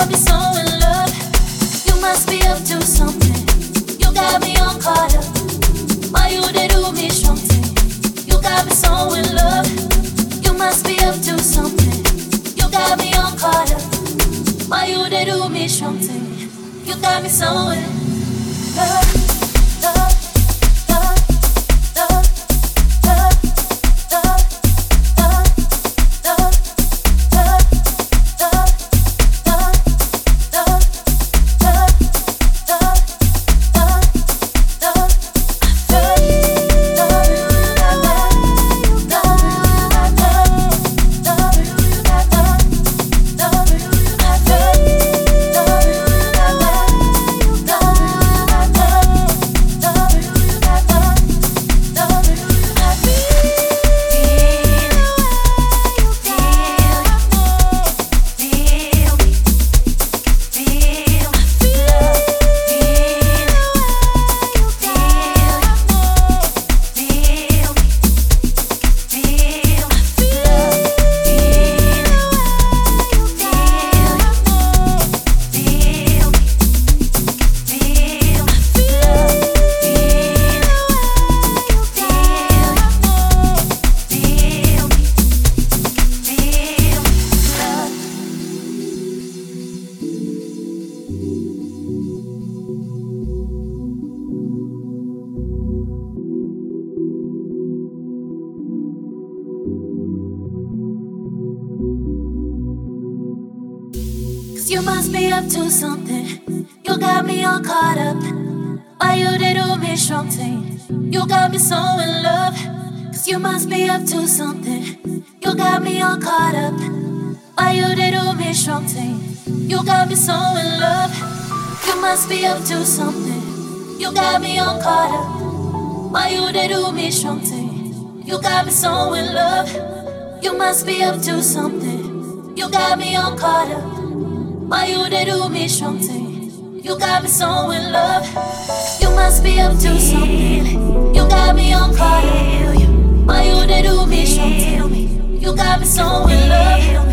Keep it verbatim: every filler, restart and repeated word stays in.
me so in love. You must be up to something. You got me all caught up. Why you they do me something? You got me so in love. You must be up to something. You got me all caught up. Why you they do me something? You got me so in love. Love. You must be up to something. You got me all caught up. Why you they do me something? You got me so in love. Cause you must be up to something. You got me all caught up. Why you they do me something? You got me so in love. You must be up to something. You got me all caught up. Why you they do me something? You got me so in love. You must be up to something. You got me all caught up. Why you they do me something? You got me so in love. You must be up to something. You got me all caught up. Why you they do me something? You got me so in love.